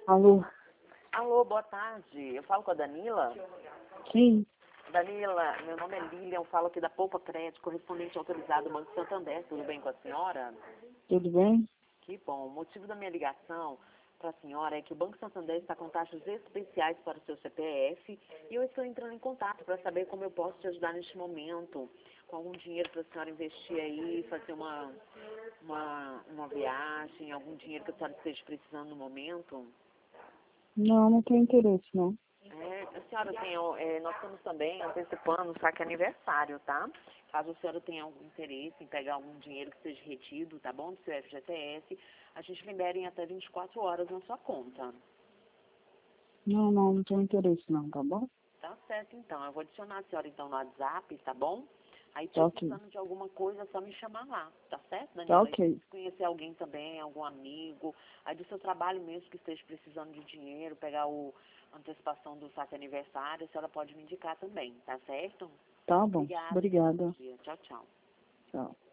Alô? Alô, boa tarde. Eu falo com a Danila? Sim, Danila, meu nome é Lilian, eu falo aqui da Poupa Crédito, correspondente autorizado do Banco Santander. Tudo bem com a senhora? tudo bem? Que bom. O motivo da minha ligação para a senhora é que o Banco Santander está com taxas especiais para o seu CPF e eu estou entrando em contato para saber como eu posso te ajudar neste momento. Com algum dinheiro para a senhora investir aí, fazer uma viagem, algum dinheiro que a senhora esteja precisando no momento? Não, não tenho interesse, não. A senhora tem, nós estamos também antecipando o saque aniversário, tá? Caso a senhora tenha algum interesse em pegar algum dinheiro que seja retido, tá bom, do seu FGTS, a gente libera em até 24 horas na sua conta. Não tenho interesse, não, tá bom? Tá certo, então. Eu vou adicionar a senhora, então, no WhatsApp, tá bom? Aí, Tá ok. precisando de alguma coisa, é só me chamar lá, tá certo, Tá Daniela? E ok. se conhecer alguém também, algum amigo, aí do seu trabalho mesmo que esteja precisando de dinheiro, pegar a antecipação do saque aniversário, a senhora pode me indicar também, tá certo? Tá bom. Obrigada, tenha um bom Obrigada. dia. Tchau, tchau. Tchau.